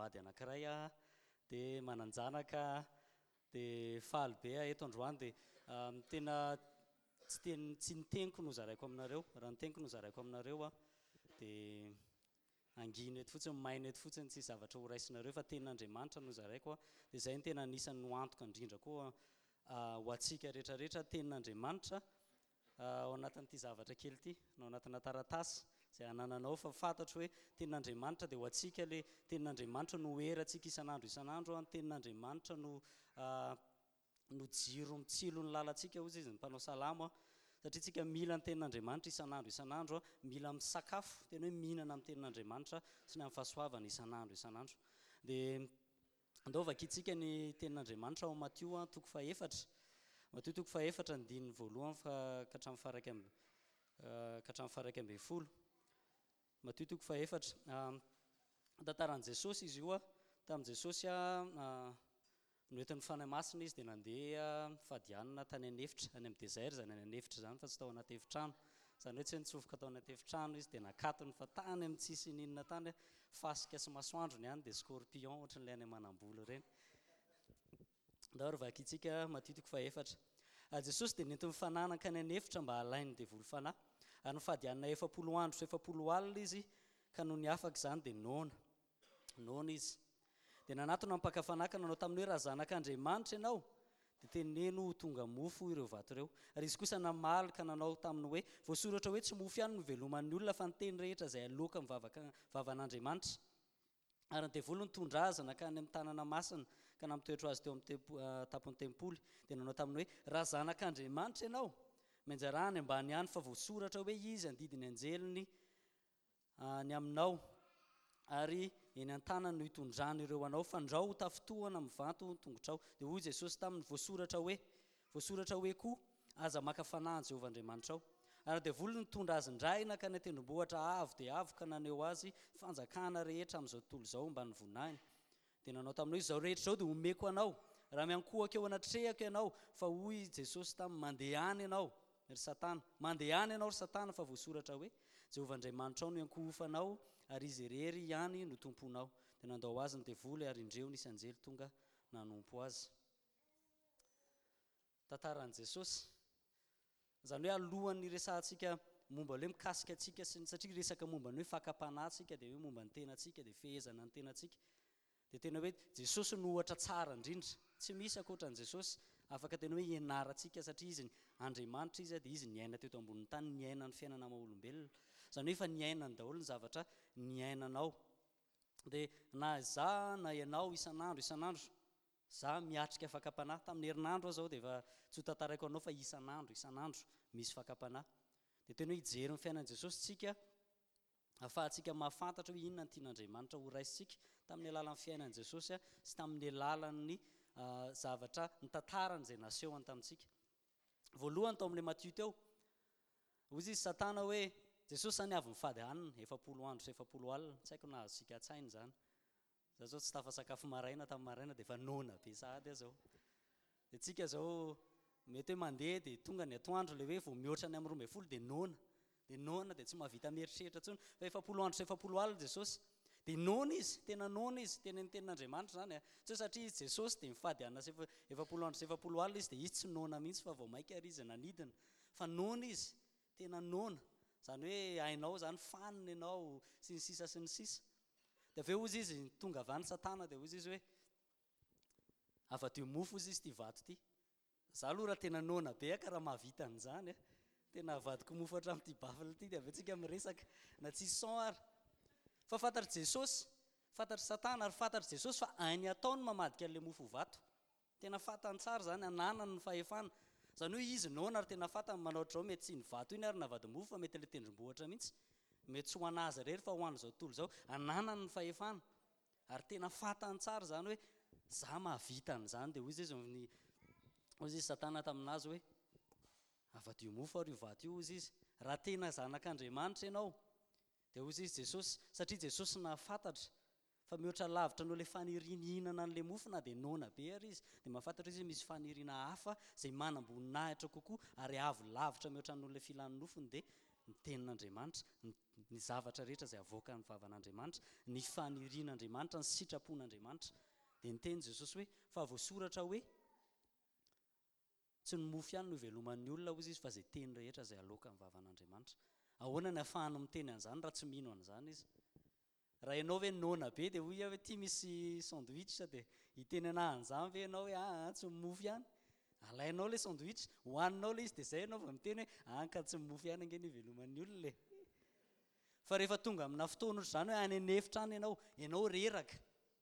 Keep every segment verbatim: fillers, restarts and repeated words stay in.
vady anankiray a dia mananjanaka dia faly be eto androany dia tena tsy ten tsy niteniko no zaraiko aminareo raha niteniko no zaraiko aminareo a dia angina eto fotsiny maina eto fotsiny tsy zavatra ho raisinareo fa tenin'Andriamanitra no zaraiko a dia izay no tena anisan'ny no antoka indrindra koa ho antsika rehetrarehetra tenin'Andriamanitra ao anatin'ity zavatra kely ity no anatina taratasy izay anananao fa fantatro hoe tenin'Andriamanitra dia ho antsika le tenin'Andriamanitra no herantsika isan'andro isan'andro a tenin'Andriamanitra no no jiro mitsilo ny lalantsika hozy izy ny mpanao salamo a satria tsika mila ny tenin'Andriamanitra isan'andro isan'andro a mila misakafo tena hoe mihinana amin'ny tenin'Andriamanitra sy ny amin'ny fahasoavana isan'andro isan'andro dia andaovaka itsika ny tenin'Andriamanitra ao Matio a toko fahaefatra Matio toko fahaefatra ny dininy voalohany fa ka hatramin'ny faharaiky amby ka hatramin'ny faharaiky ambin'ny folo Matio toko fahaefatra tantaran'i Jesosy izy io a tamin'i Jesosy a no entin'ny fanahy masina izy dia nandeha fadianina tany anefitra any amin'ny désert zany any anefitra zany fa tsy tao anaty efitrano zany hoe tsy nitsofoka tao anaty efitrano izy dia nakatony fa tany amin'ny tsisy ninona tany fasika sy masoandro ny any dia scorpion ohatry n'ilay any manam-boly ireny ndaorivaka itsika Matio toko fahaefatra Jesosy dia nentiny fananaka any anefitra mba halainy devoly fanahy ary ny fadianina efapolo andro sy efapolo alina izy ka noho ny afaka izany dia nona nona izy dia nanatona mpakafanaka nanao tamin'ny hoe raha zanak'Andriamanitra ianao dia teneno ho tonga mofo ireo vato ireo ary izy kosa namaly ka nanao taminy hoe voasoratra hoe tsy mofo ihany no veloman'ny olona fa ny teny rehetra izay aloka mivavaka vavan'Andriamanitra ary ny devoly nitondra azy nakany amin'ny tanana masina ka nampitoetra azy teo amin'ny tapon'ny tempoly dia nanao taminy hoe raha zanak'Andriamanitra ianao menjarany ambany ihany fa voasoratra hoe izy andidiny anjeliny ny aminao ary eny an-tanany no hitondrany ireo anao fandrao ho tafitohana amin'ny vato tongotrao dia hoy Jesosy taminy voasoratra hoe voasoratra hoe koa aza maka fanahy Jehovah Andriamanitra ao ary devoly nitondra azy indray naka ny tendrombohitra avo dia avo ka naneo azy fanjakana rehetra amin'izao tontolo izao mba nivonahiny dia nanao tamin'io izao rehetra izao dia omeko anao raha miankohaka eo anatrehako ianao fa hoy Jesosy taminy mandeha any ianao ry Satana mandeha any ianao ry Satana fa voasoratra hoe Jehovah Andriamanitra ao no iankohofanao ary izy irery ihany no tomponao dia nandao azy ny devoly ary indreo nisy anjely tonga nanompo azy tantaran'i Jesosy zany hoe alohan'ny resantsika momba hoe mikasika antsika satria resaka momba ny hoe fakapanahintsika dia hoe momba ny tenantsika dia fehezana ny tenantsika dia tena hoe Jesosy no ohatra tsara indrindra tsy misy ankoatran'i Jesosy afaka tena hoe ianarantsika satria izy Andriamanitra izy dia izy niaina teto ambonin'ny tany niaina ny fiainana maha-olombelona zany hoe efa niainany daholo ny zavatra niainanao dia na za na ianao isan'andro isan'andro za miatrika fakapanahy tamin'ny herinandro aho zao dia efa tsy ho tantaraiko anao fa isan'andro isan'andro misy fakapanahy dia tena hoe hijery ny fiainan'i Jesosy tsika ahafahantsika mahafantatra hoe inona ny tian'Andriamanitra ho raisitsika tamin'ny alalan'ny fiainan'i Jesosy a sy tamin'ny alalan'ny zavatra ny tantarany izay nasehony tamintsika voalohany tao amin'ilay Matio teo hoy izy Satana hoe Jesosy zany avy mifady hanina efapolo andro sy efapolo alina tsy haiko na azontsika an-tsaina izany za zao tsy tafasakafo maraina tamin'ny maraina dia efa nona be sahady aho zao dia tsika zao mety hoe mandeha dia tonga ny atoandro ilay hoe vao mihoatra ny amin'ny roa ambin'ny folo dia nona dia nona dia tsy mahavita mieritreritra intsony fa efapolo andro sy efapolo alina Jesosy dia nona izy tena nona izy tena ny tenin'Andriamanitra zany a tsy hoe satria izy Jesosy dia mifady hanina sy efapolo andro sy efapolo alina izy dia izy tsy nona mihitsy fa vao maika ary izy nanidina fa nona izy tena nona zany hoe hainao zany fanina ianao sy ny sisa sy ny sisa dia avy eo izy izy tonga avy any Satana dia hoy izy hoe afa-dio mofo izy izy ty vato ty za aloha raha tena nona be ka raha mahavita an'izany a tena avadiko mofo hatramin'ity bafila ity dia avy eo tsika miresaka na tsisy son ary fa fantatry Jesosy fantatry Satana ary fantatry Jesosy fa hainy ataony mamadika an'ilay mofo vato tena fantany tsara zany ananany ny fahefana zany hoe izy nona ary tena fantany manao ohatr'izao mety tsy ny vato iny ary navady mofo fa mety ilay tendrombohitra mihitsy mety tsy ho anazy rery fa ho an'izao tontolo izao ananany ny fahefana ary tena fantany tsara zany hoe za mahavita an'izany dia hoy izy izy hoy izy Satana taminazy hoe afa-dio mofo ary io vato io hoy izy raha tena zanak'Andriamanitra ianao dia hoy izy Jesosy satria Jesosy nahafantatra fa mihoatra lavitra no ilay faniriana hihinana an'ilay mofo na dia nona be ary izy dia mahafantatra izy misy faniriana hafa izay manam-boninahitra kokoa ary avo lavitra mihoatra n'ilay filan'ny nofony dia ny tenin'Andriamanitra ny ny zavatra rehetra zay avoaka ny vavan'Andriamanitra, ny fanirian'Andriamanitra, ny sitrapon'Andriamanitra. Dia niteny Jesosy hoe fa voasoratra hoe tsy ny mofo ihany no iveloman'ny olona hozy izy fa zay teny rehetra zay aloaka ny vavan'Andriamanitra. Ahoana ny ahafahany miteny an'izany raha tsy mino an'izany izy? Raha ianao hoe nona be dia hoy hoe ity misy sandwich dia hiteny anahy an'izany ve ianao hoe ah tsy mofo ihany? Alainao le sandwich, hohaninao le izy dia zay ianao vao miteny hoe anka tsy mofo ihany ange ny iveloman'ny olona le. Fa rehefa tonga amina fotoana ohatr' izany hoe any anefitra any ianao, ianao reraka.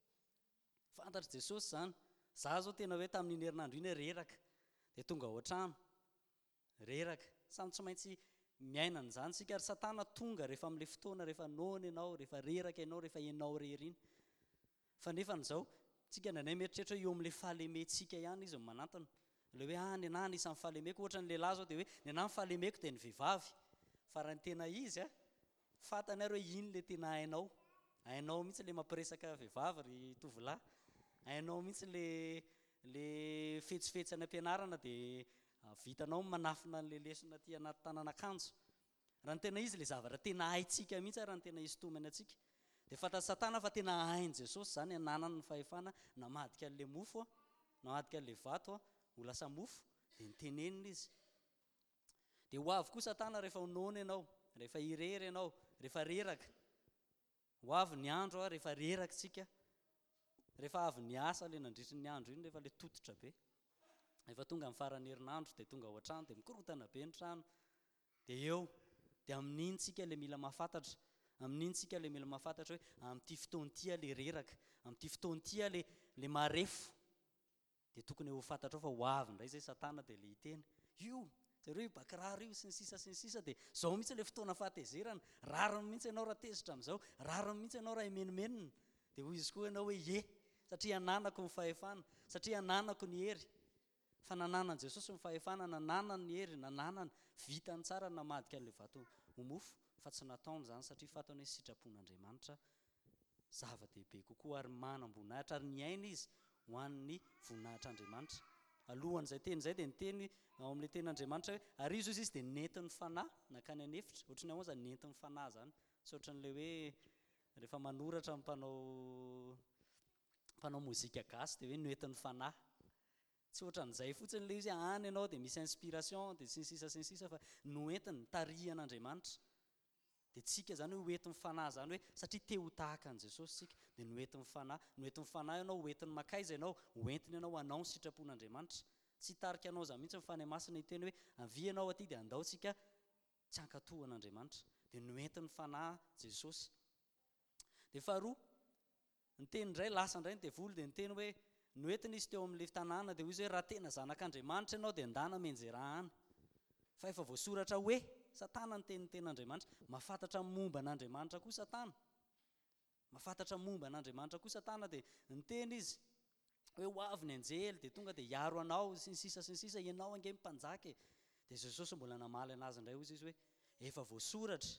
Fantatr' Jesosy zany. Za zao tena hoe tamin'iny herinandro iny reraka. Dia tonga ao an-trano, reraka. Samy tsy maintsy miaina an'izany sika ary Satana tonga rehefa amin'ilay fotoana rehefa nona ianao, rehefa reraka ianao, rehefa ianao rery iny. Fa nefa n'izao, tsika nanay mieritreritra eo amin'ilay fahalementsika ihany izy no manantona. Ilay hoe ah ny anahy anisan'ny fahalemeko, ohatra ny lehilahy zao dia hoe ny anahy ny fahalemeko dia ny vehivavy. Fa raha ny tena izy a, fantany ary hoe iny le tena hainao. Hainao mihitsy le mampiresaka vehivavy ry tovolahy. Hainao mihitsy le le fetsifetsy any am-pianarana dia vitanao manafina an'ilay lesona aty anaty tanàn'akanjo. Raha ny tena izy le zavatra tena haintsika mihitsy raha ny tena isintomana antsika. Dia fantatr' Satana fa tena hain' Jesosy zany hananany ny fahefana namadika an'ilay mofo a, namadika an'ilay vato a, ho lasa mofo dia nitenenina izy. Dia ho avy koa Satana rehefa honoana ianao, rehefa hirery ianao, rehefa reraka. Ho avy ny andro a rehefa reraka tsika, rehefa avy ny asa ilay nandritry ny andro iny, rehefa ilay tototra be, rehefa tonga amin'ny faran'ny herinandro dia tonga ao an-trano dia mikorotana be ny trano. Dia eo dia amin'iny tsika ilay mila mahafantatra, amin'iny tsika ilay mila mahafantatra hoe amin'ity fotoana ity ilay reraka, amin'ity fotoana ity ilay ilay marefo. Dia tokony ho fantatrao fa ho avy indray izay Satana dia ilay hiteny io zareo io bakiraro io sy ny sisa sy ny sisa. Dia zao mihitsy ilay fotoana fahatezerana, rariny mihitsy ianao raha tezitra amin'izao, rariny mihitsy ianao raha imenomenina. Dia hoy izy koa ianao hoe ye, satria hananako ny fahefana, satria hananako ny hery. Fa nananan'i Jesosy ny fahefana, nananany ny hery, nananany vitany tsara namadika an'ilay vato ho mofo. Fa tsy nataony izany satria fantany hoe sitrapon'Andriamanitra zava-dehibe kokoa ary manam-boninahitra ary ny aina izy ho an'ny voninahitr'Andriamanitra. Alohan'izay teny izay dia niteny ao amin'ilay tenin'Andriamanitra hoe ary izy izy dia nentin'ny fanahy nakany anefitra. Ohatran'ny ahoana izany nentin'ny fanahy zany? Tsy ohatran'ilay hoe rehefa manoratra ny mpanao mpanao mozika gasy dia hoe nentin'ny fanahy. Tsy ohatran'izay fotsiny ilay izy any ianao dia misy inspiration dia sy ny sisa sy ny sisa, fa noentiny tarihan'Andriamanitra. Dia tsika zany hoe hoentin'ny fanahy zany hoe satria te ho tahaka an'i Jesosy tsika dia noentin'ny fanahy. Noentin'ny fanahy ianao, hoentin'ny makaiza ianao, hoentiny ianao hanao ny sitrapon'Andriamanitra. Tsy hitarika anao za mihitsy ny fanahy masina hiteny hoe avy ianao aty dia andao tsika tsy hankatohan'Andriamanitra. Dia noentin'ny fanahy Jesosy. Dia faharoa, ny teny indray lasa indray ny devoly dia niteny hoe noentina izy teo amin'ilay tanàna dia hoy izy hoe raha tena zanak'Andriamanitra ianao dia andana menjera any. Fa efa voasoratra hoe Satana ny teny ten'Andriamanitra, mahafantatra momba an'Andriamanitra koa Satana. Mahafantatra momba an'Andriamanitra koa Satana dia niteny izy hoe ho avy ny anjely dia tonga dia hiaro anao sy ny sisa sy ny sisa, ianao ange mpanjaka. Dia Jesosy mbola namaly anazy indray hoy izy hoe efa voasoratra,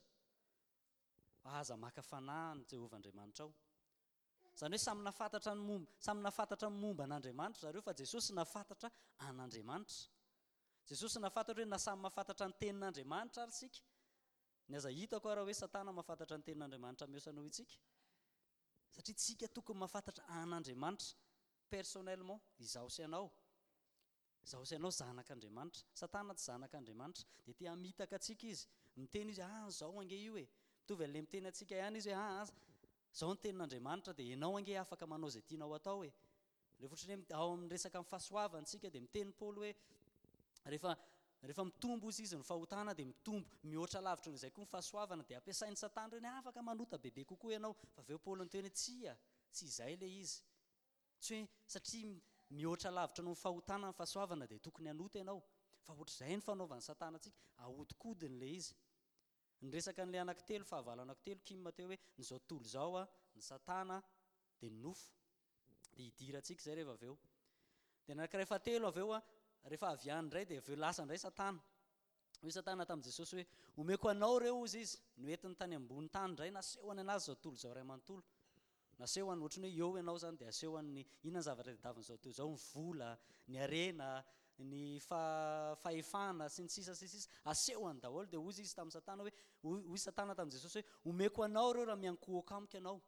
aza maka fanahy ny Jehovan-Andriamanitra ao. Zany hoe samy nafantatra ny momba, samy nafantatra ny momba an'Andriamanitra zareo, fa Jesosy nafantatra an'Andriamanitra. Jesosy nafantatra hoe na samy mahafantatra ny tenin'Andriamanitra ary sika. Ny aza hitako raha hoe Satana mahafantatra ny tenin'Andriamanitra mihoatra noho itsika. Satria tsika tokony mahafantatra an'Andriamanitra personnellement. Izaho sy ianao, izaho sy ianao zanak'Andriamanitra. Satana tsy zanak'Andriamanitra dia te hamitaka antsika izy. Miteny izy ah zao ange io e, mitovy an'ilay miteny antsika ihany izy hoe ah zao ny tenin'Andriamanitra dia ianao ange afaka manao izay tianao atao e. Rehefa ohatran'ny hoe ao amin'ny resaka amin'ny fahasoavantsika dia miteny Paoly hoe rehefa rehefa mitombo izy izy ny fahotana dia mitombo mihoatra lavitra noho izay koa ny fahasoavana, dia ampiasain'ny Satana ireny afaka manota bebe kokoa ianao. Fa aveo Paoly niteny tsia, tsy izay ilay izy. Tsy hoe satria mihoatra lavitra noho ny fahotana ny fahasoavana dia tokony hanota ianao. Fa ohatr'izay ny fanaovan'ny Satana antsika, ahodikodiny ilay izy. Ny resaka n'ilay anankitelo, fahavalo anankitelo Kim teo hoe n'izao tontolo izao a, ny Satana dia ny nofo. Dia hidira antsika izay rehefa aveo. Dia ny anankiray fahatelo aveo a, rehefa avy any indray dia aveo lasa indray Satana. Hoy Satana tamin'i Jesosy hoe omeko anao ireo ozy izy. Noentiny tany ambony tany indray nasehony anazy izao tontolo izao ray amanontolo. Nasehony ohatrany hoe eo ianao zany dia asehony inona ny zavatra tadiavin'izao tontolo izao, ny vola, ny harena, ny fa fahefana sy ny sisa sy sisa asehoany daholo dia ozy izy tamin'ny satana hoe hoy satana tamin'i jesosy hoe omeko anao reo raha miankohako amiko ianao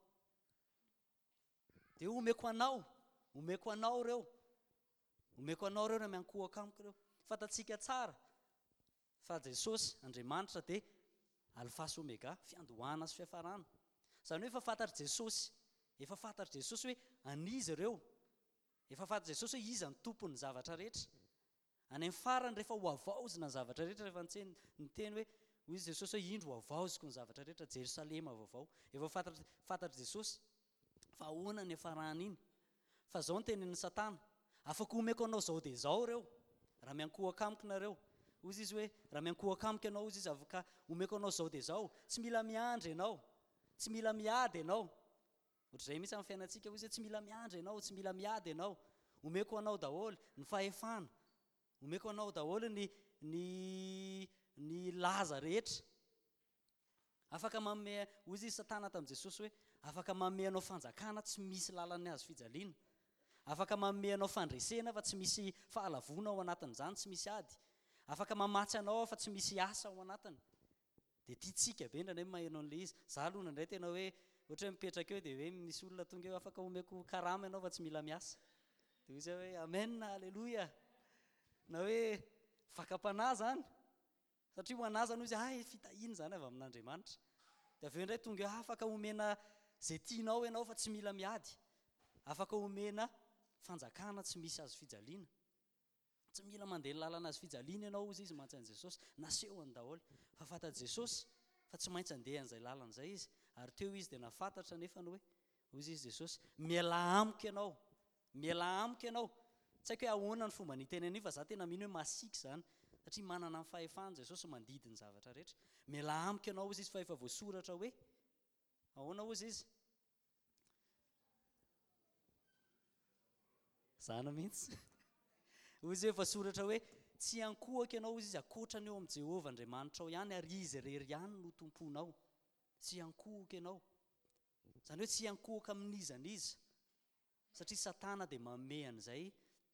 dia omeko anao omeko anao reo omeko anao reo raha miankohako amiko reo fatatsika tsara fa Jesosy Andriamanitra dia alfa sy omega fiandohana sy fiafarana zany hoe efa fantatry Jesosy efa fantatry Jesosy hoe anizy ireo efa fantatry Jesosy hoe iza ny tompon'ny zavatra rehetra any amin'ny farany rehefa ho avaozina ny zavatra rehetra rehefa ntseny ny teny hoe hoy izy Jesosy hoe indro ho avaoziko ny zavatra rehetra Jerosalema vaovao efa fantatry fantatry Jesosy fa ahoana ny hafarana iny fa zao ny tenin'ny Satana afaka omeko anao zao dia zao reo raha miankohaka amiko nareo ozy izy hoe raha miankohaka amiko ianao ozy izy afaka omeko anao zao dia zao tsy mila miandry ianao tsy mila miady ianao ohatr'izay mihitsy amin'ny fiainantsika ozy hoe tsy mila miandry ianao tsy mila miady ianao omeko anao daholo ny fahefana omeko anao daholo ny ny ny laza rehetra afaka manome ozy izy Satana tamin'i Jesosy hoe afaka manome anao fanjakana tsy misy lalany azo fijaliana afaka manome anao fandresena fa tsy misy fahalavona ao anatin'izany tsy misy ady afaka mamatsy anao fa tsy misy asa ao anatiny dia tiatsika be ndraindray maheno an'ilay izy za aloha nandray tena hoe ohatra hoe mipetraka eo dia hoe misy olona tonga eo afaka omeko karama ianao fa tsy mila miasa dia izy hoe amen alleluia na hoe fakam-panahy zany satria ho anahy zany izy ay fitahiny zany avy amin'Andriamanitra dia aveo indray tonga eo afaka omena zay tianao ianao fa tsy mila miady afaka omena fanjakana tsy misy azo fijaliana tsy mila mandeha ny lalana azo fijaliana ianao ozy izy mantsy an'i Jesosy nasehony daholo fa fantatry Jesosy fa tsy maintsy andeha an'izay lalana izay izy ary teo izy dia nafantatra nefa ny hoe ozy izy Jesosy miala amiko ianao miala amiko ianao tsy haiko hoe ahoana ny fomba niteny an'io fa za tena mino hoe masiaka zany satria manana ny fahefana Jesosy mandidy ny zavatra rehetra miala amiko ianao ozy izy fa efa voasoratra hoe ahoana ozy izy zana mihitsy ozy efa soratra hoe tsy ankohaka ianao ozy izy akoatra ny eo amin'ny Jehovah Andriamanitra ao ihany ary izy rery ihany no tomponao tsy ankohaka ianao zany hoe tsy ankohaka amin'iza n'iza satria Satana dia manome an'izay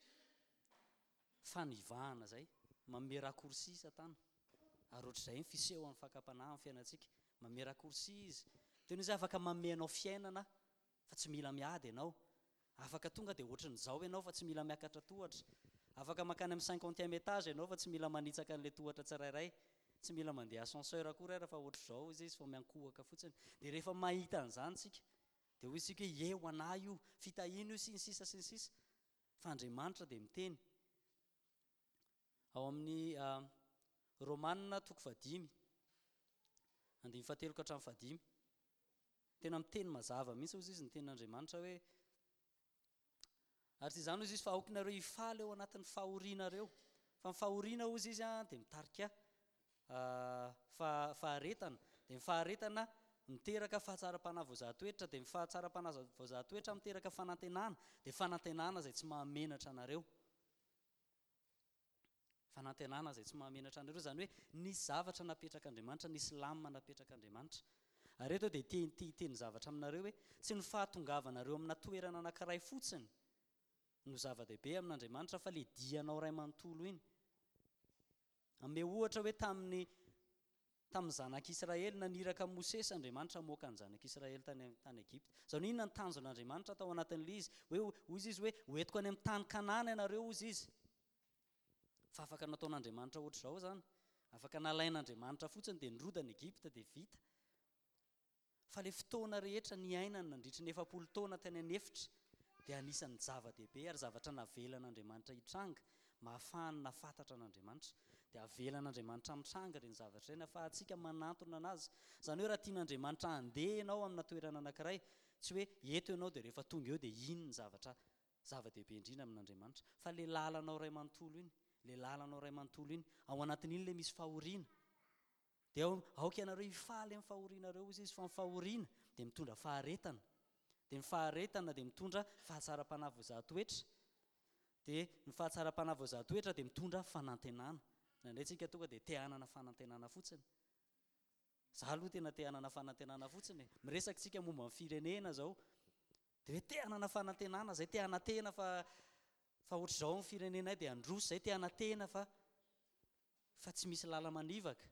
fanivahana zay manome raccourci Satana ary ohatr'izay ny fisehoan'ny fakam-panahy amin'ny fiainantsika manome raccourci izy tena izy afaka manome anao fiainana fa tsy mila miady ianao afaka tonga dia ohatran'izao ianao fa tsy mila miakatra tohatra afaka makany amin'ny cinquantième étage ianao fa tsy mila manitsaka an'ilay tohatra tsirairay tsy mila mandeha ascenseur akory ara fa ohatr'izao izy izy fa miankohaka fotsiny dia rehefa mahita an'izany tsika dia hoy isika hoe eo anahy io fitahina io sy ny sisa sy ny sisa fa Andriamanitra dia miteny ao amin'ny Romanina toko fadimy andimy fateloka hatramin'ny fadimy tena miteny mazava mihitsy ozy izy ny tenin'Andriamanitra hoe ary tsy izany ozy izy fa aokinareo hifaly eo anatin'ny fahorianareo fa ny fahoriana ozy izy a dia mitarika faharetana dia ny faharetana miteraka fahatsara-panahy voazahatoetra dia ny fahatsara-panahy voazahatoetra miteraka fanantenana dia fanantenana izay tsy mahamenatra anareo fanantenana izay tsy mahamenatra anareo zany hoe nisy zavatra napetraka Andriamanitra nisy lamina napetraka Andriamanitra ary eto dia teny zavatra aminareo hoe tsy ny fahatongavanareo amina toerana anankiray fotsiny no zava-dehibe amin'Andriamanitra fa le dianao ray manontolo iny ame ohatra hoe tamin'ny tamin'ny zanak'Israely naniraka Mosesy Andriamanitra moka ny zanak'Israely tany tany Egipta zany inona ny tanjon'Andriamanitra tao anatin'ilay izy hoe ozy izy hoe hoentiko any amin'ny tany Kanana ianareo ozy izy fa afaka nataon'Andriamanitra ohatr'izao zany afaka nalain'Andriamanitra fotsiny dia nirodana Egipta dia vita fa le fotoana rehetra ny ainany nandritra ny efapolo taona tany anefitra dia anisan'ny zava-dehibe ary zavatra navelan'Andriamanitra hitranga mahafahany nafantatra an'Andriamanitra dia avelan'Andriamanitra mitranga ireny zavatra ireny ahafahantsika manantona anazy zany hoe raha tian'Andriamanitra handeha ianao amina toerana anankiray tsy hoe eto ianao dia rehefa tonga eo dia ino ny zavatra zava-dehibe indrindra amin'Andriamanitra fa le lalanao ray manontolo iny le lalanao ray manontolo iny ao anatin'iny le misy fahoriana dia aoka ianareo hifaly amin'ny fahorianareo izy izy fa ny fahoriana dia mitondra faharetana dia ny faharetana dia mitondra fahatsara-panahy voazahatoetra dia ny fahatsara-panahy voazahatoetra dia mitondra fanantenana nandray tsika tonga dia te hanana fanantenana fotsiny za aloha tena te hanana fanantenana fotsiny miresaka tsika momba ny firenena zao dia hoe te hanana fanantenana zay te hanantena fa fa ohatr'izao ny firenenay dia androso zay te anantena fa fa tsy misy lala manivaka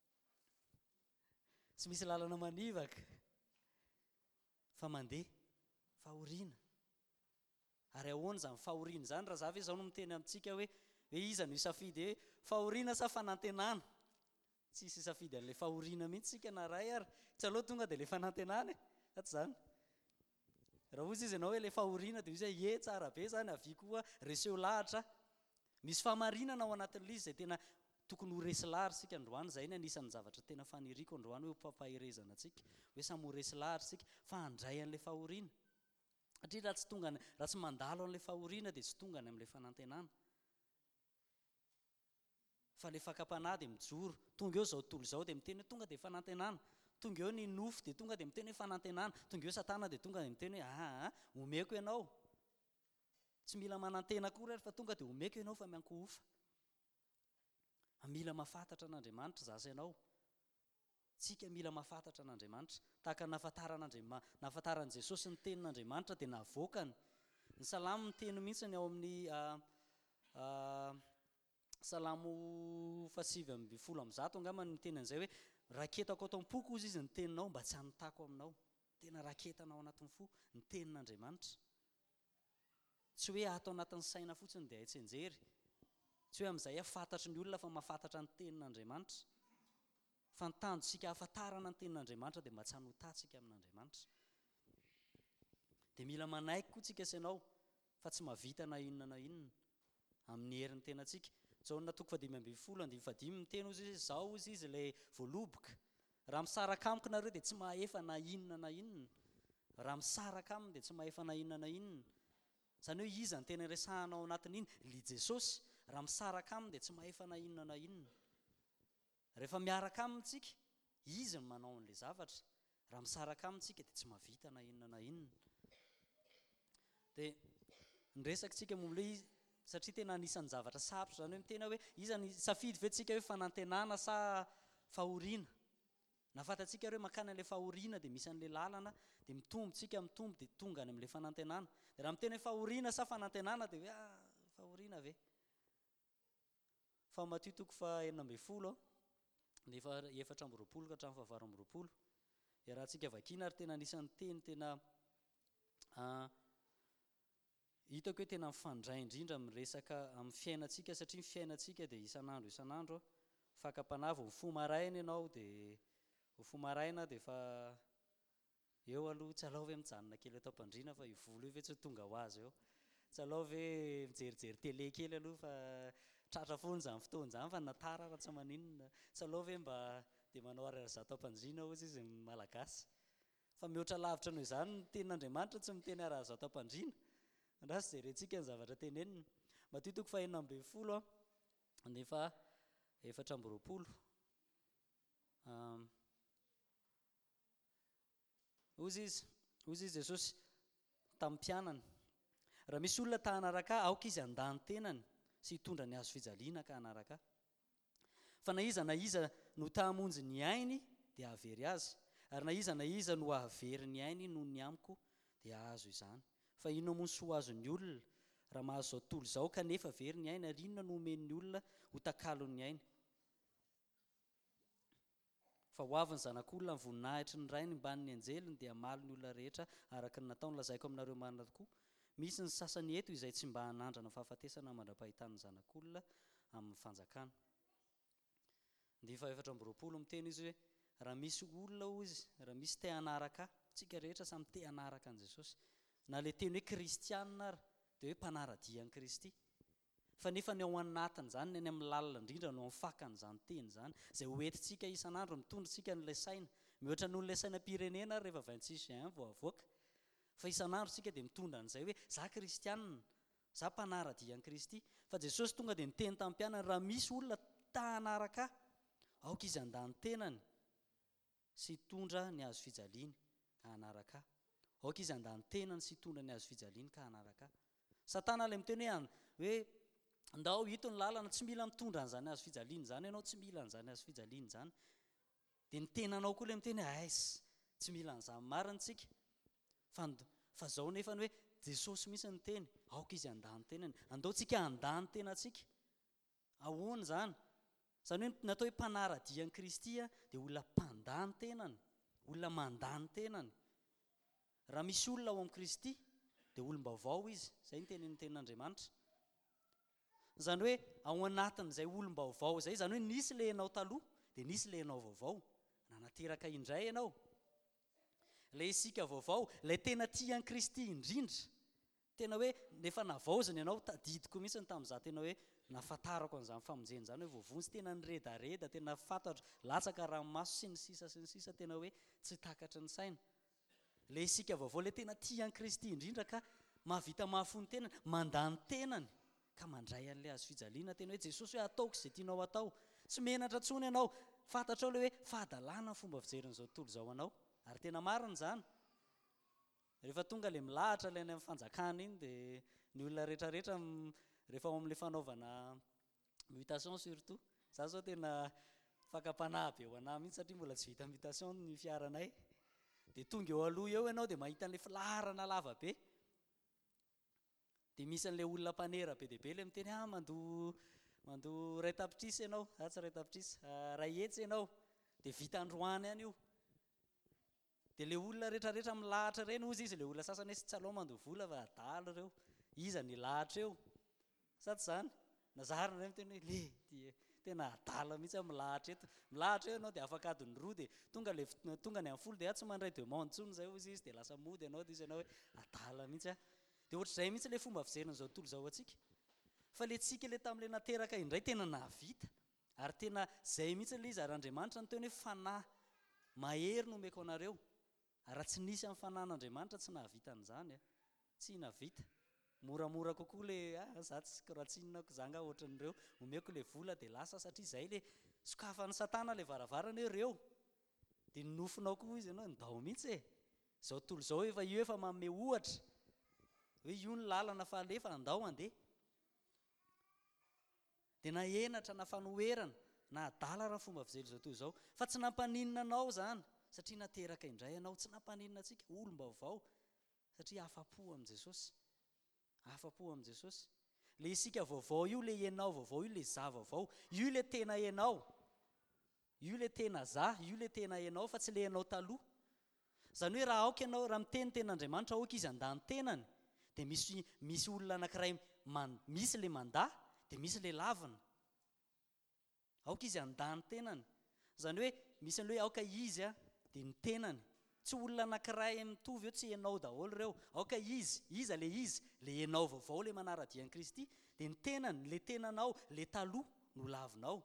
tsy misy lalana manivaka fa mandeha fahoriana. Ary ahoana zany fahoriana zany raha za ve zao no miteny amintsika hoe hoe iza no isafidy hoe fahoriana sa fanantenana? Tsisy isafidy an'ilay fahoriana mihitsy sika na ray ary tsy aloha tonga dia ilay fanantenana fa tsy zany. Raha ozy izy ianao hoe ilay fahoriana dia izy hoe e tsara be zany avy koa reseo lahatra. Misy fahamarinana ao anatin'ilay izy zay tena tokony ho resy lahatra sika androany. Zay ny anisan'ny zavatra tena faniriko androany hoe pampahirezana antsika hoe samy ho resy lahatra sika fa handray an'ilay fahoriana. Satria raha tsy tonga raha tsy mandalo an'ilay fahoriana dia tsy tonga ny amin'ilay fanantenana. Fa ilay fakapanahy dia mijoro, tonga eo zao tontolo izao dia miteny hoe tonga dia fanantenana. Tonga eo ny nofo dia tonga dia miteny hoe fanantenana. Tonga eo Satana dia tonga dia miteny hoe ah omeko ianao. Tsy mila manantena akory ary fa tonga dia omeko ianao fa miankohofa. Mila mahafantatra an'Andriamanitra za sy ianao. Tsika mila mahafantatra an'Andriamanitra tahaka nahafantaran'Andriamanitra nahafantaran'i Jesosy ny tenin'Andriamanitra dia nahavoakany. Ny Salamo miteny mihitsy ao amin'ny Salamo fasivy amby folo amby zato angamba ny miteny an'izay hoe raketako ato am-poko ozy izy ny teninao mba tsy hanotako aminao. Tena raketana ao anatin'ny fo ny tenin'Andriamanitra. Tsy hoe ato anatin'ny saina fotsiny dia tsy enjery. Tsy hoe amin'izay ahafantatry ny olona fa mahafantatra ny tenin'Andriamanitra. Fa ny tanjosika ahafantarana ny tenin'Andriamanitra dia mba tsy hanotatsika amin'Andriamanitra. Dia mila manaiky koa tsika sy ianao fa tsy mahavita na inona na inona amin'ny herin'ny tenantsika. Jaona toko fadimy ambin'ny folo andimy fadimy miteny ozy izy zao ozy izy ilay voaloboka. Raha misaraka amiko nareo dia tsy mahefa na inona na inona. Raha misaraka aminy dia tsy mahefa na inona na inona. Zany hoe iza ny tena resahana ao anatin'iny? Li Jesosy. Raha misaraka aminy dia tsy mahefa na inona na inona. Rehefa miaraka amintsika, izy ny manao an'ilay zavatra. Raha misaraka amintsika dia tsy mahavita na inona na inona. Dia ny resakitsika momba ilay izy satria tena anisan'ny zavatra sarotra zany hoe mitena hoe iza ny safidy ve tsika hoe fanantenana sa fahoriana. Nahafantatsika hoe makany an'ilay fahoriana dia misy an'ilay lalana dia mitombo tsika mitombo dia tonga any amin'ilay fanantenana. Dia raha miteny hoe fahoriana sa fanantenana dia hoe ah fahoriana ve. Fa Matio toko fa enina ambin'ny folo dia efatra amby roapolo ka hatramin'ny fahavalo amby roapolo. Dia raha tsika vakiana ary tena anisan'ny teny tena hitako hoe tena mifandray indrindra amin'ny resaka amin'ny fiainantsika satria ny fiainantsika dia isan'andro isan'andro. Fakapanahy vao mifoha maraina ianao dia mifoha maraina dia efa eo aloha tsy alao ve mijanona kely atao am-pandriana fa ivolo io ve tsy tonga ho azy eo. Tsy alao ve mijerijery télé kely aloha fa tratra foana izany fotoana izany fa natara raha tsy maninona. Tsy alao ve mba dia manao ariary zato am-pandriana ozy izy ny malagasy. Fa mihoatra lavitra noho izany ny tenin'Andriamanitra tsy miteny ariary zato am-pandriana. Raha sy jerentsika ny zavatra tenenina. Matio toko fa enina ambin'ny folo nefa efatra amby roapolo. Ozy izy ozy izy Jesosy tamin'ny mpianany. Raha misy olona ta hanaraka ahy, aoka izy handany tenany sy hitondra ny hazo fijaliana ka hanaraka ahy. Fa na iza na iza no ta hamonjy ny ainy dia hahavery azy. Ary na iza na iza no hahavery ny ainy noho ny amiko dia ahazo izany. Fa inona moa sy ho azon'ny olona raha mahazo izao tontolo izao kanefa very ny ainy, ary inona no omen'ny olona ho takalon'ny ainy. Fa ho avy ny zanak'olona ny voninahitry ny rainy mban'ny anjeliny dia hamaly ny olona rehetra araka ny nataony. Lazaiko aminareo marina tokoa. Misy ny sasany eto izay tsy mba hanandrana fahafatesana mandra-pahitan'ny zanak'olona amin'ny fanjakana. Dia fahaefatra amby roapolo miteny izy hoe raha misy olona ozy, raha misy te hanaraka ahy, tsika rehetra samy te hanaraka an'i Jesosy. Na ilay teny hoe kristianina ary dia hoe mpanaradian'i Kristy. Fa nefa ny ao anatiny izany, ny any amin'ny lalina indrindra no amin'ny fakany izany teny izany izay hoentintsika isan'andro mitondritsika n'ilay saina. Mihoatra noho ilay sainam-pirenena ary rehefa vingt-six juin vao avoaka. Fa isan'andro tsika dia mitondra an'izay hoe za kristianina, za mpanaradian'i Kristy. Fa Jesosy tonga dia niteny tamin'ny mpianany raha misy olona ta hanaraka ahy, aoka izy handany tenany sy hitondra ny hazo fijaliany hanaraka ahy. Aoka izy handany tenany sy hitondra ny hazo fijaliany ka hanaraka ahy. Satana ilay miteny hoe hoe ndao hito ny lalana, tsy mila mitondra an'izany hazo fijaliana izany ianao, tsy mila an'izany hazo fijaliana izany. Dia ny tenanao koa ilay miteny hoe aisy tsy mila an'izany marina tsika. Fa fa izao nefa hoe Jesosy mihitsy ny teny, aoka izy andany tenany, andaontsika andany tenantsika. Ahoana zany? Zany hoe natao hoe mpanaradian'i Kristy a dia olona mpandany tenany, olona mandany tenany. Raha misy olona ao amin'ny Kristy dia olom-baovao izy, izay ny tenin'ny tenin'Andriamanitra. Zany hoe ao anatin'izay olom-baovao izay, zany hoe nisy ilay ianao taloha dia nisy ilay ianao vaovao. Nanateraka indray ianao. Ilay isika vaovao, ilay tena tian'i Kristy indrindra. Tena hoe nefa navaozana ianao, tadidiko mihitsy tamin'izaho tena hoe nafantarako an'izany famonjena izany hoe voavonsy tena niredareda, tena fantatra, latsaka ranomaso sy ny sisa sy ny sisa, tena hoe tsy takatry ny saina. Ilay isika vaovao, ilay tena tian'i Kristy indrindra ka mahavita mahafony tenany, mandany tenany ka mandray an'ilay hazo fijaliana, tena hoe Jesosy hoe ataoko izay tianao atao. Tsy menatra intsony ianao, fantatrao ilay hoe fahadalàna ny fomba fijerin'izao tontolo izao anao, ary tena marina izany. Rehefa tonga ilay milahatra ilay any amin'ny fanjakana iny dia ny olona rehetrarehetra rehefa ao amin'ilay fanaovana mutation surtout, za zao tena fakapanahy be ho anahy mihitsy satria mbola tsy vita mutation ny fiaranay. Dia tonga eo aloha eo ianao dia mahita an'ilay filaharana lava be. Dia misy an'ilay olona mpanera be dia be ilay miteny ah mandoa mandoa ray tapitrisa ianao, ah tsy ray tapitrisa, ray hetsy ianao, dia vita androany ihany io. Dia ilay olona rehetrarehetra milahatra ireny ozy izy, ilay olona sasany hoe tsy aleo mandoa vola fa adala ireo, iza ny lahatra eo, sa tsy izany? Nazarina ireny miteny hoe le tena adala mihitsy milahatra eto, milahatra eo ianao dia afaka adiny roa dia tonga le tonga ny amin'ny folo dia tsy mandray demande intsony izay ozy izy dia lasa mody ianao dia izy ianao hoe adala mihitsy. Dia ohatr'izay mihitsy ilay fomba fijerin'izao tontolo izao antsika. Fa ilay tsika ilay tamin'ilay nateraka indray tena nahavita, ary tena izay mihitsy ilay izy, ary Andriamanitra ny teny hoe fanahy mahery no omeko anareo. Raha tsy nisy amin'ny fanahin'Andriamanitra tsy nahavita an'izany, tsy nahavita. Moramora kokoa ilay ah za tsy ratsinonako zanga ohatran'ireo omeko ilay vola dia lasa, satria izay ilay sokafan'ny Satana ilay varavarana hoe reo. Dia nofinao koa izy ianao ndao mihitsy e. Izao tontolo izao efa io efa manome ohatra hoe io ny lalana fahalefa, andao andeha. Dia na enatra na fanoherana na adala raha fomba fijery izao tontolo izao, fa tsy nampaninina anao zany, satria nateraka indray ianao, tsy nampaninina antsika, olom-baovao, satria afa-po amin'i Jesosy. Afa-po amin'i Jesosy. Ilay isika vaovao io, ilay ianao vaovao io, ilay za vaovao, io ilay tena ianao. Io ilay tena za, io ilay tena ianao, fa tsy ilay ianao taloha. Zany hoe raha aoka ianao, raha miteny tenin'Andriamanitra aoka izy andany tenany, dia misy misy olona anankiray man, misy ilay mandahy dia misy ilay lavina. Aoka izy andany tenany. Zany hoe misy an'ilay hoe aoka izy a dia ny tenany. Tsy olona anankiray mitovy eo, tsy ianao daholo ireo. Aoka izy, iza ilay izy, ilay ianao vaovao, ilay manaradian'i Kristy, dia ny tenany, ilay tenanao, ilay taloha no lavinao.